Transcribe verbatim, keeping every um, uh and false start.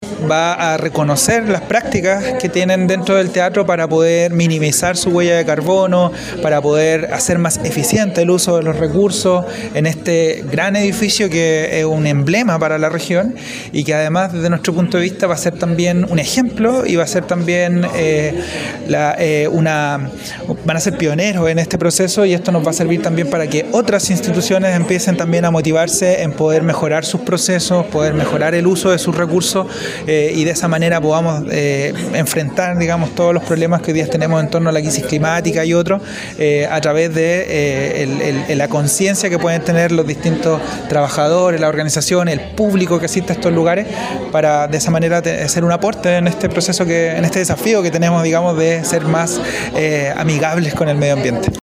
va a reconocer las prácticas que tienen dentro del teatro para poder minimizar su huella de carbono, para poder hacer más eficiente el uso de los recursos en este gran edificio que es un emblema para la región y que además desde nuestro punto de vista va a ser también un ejemplo y va a ser también eh, la, eh, una van a ser pioneros en este proceso, y esto nos va a servir también para que otras instituciones empiecen también a motivarse en poder mejorar sus procesos, poder mejorar el uso de sus recursos eh, y de esa manera podamos eh, enfrentar, digamos, todos los problemas que hoy día tenemos en torno a la crisis climática y otros eh, a través de eh, el, el, el, la conciencia que pueden tener los distintos trabajadores, la organización, el público que asiste a estos lugares, para de esa manera te, hacer un aporte en este proceso, que en este desafío que tenemos, digamos, de ser más eh, amigables con el medio ambiente.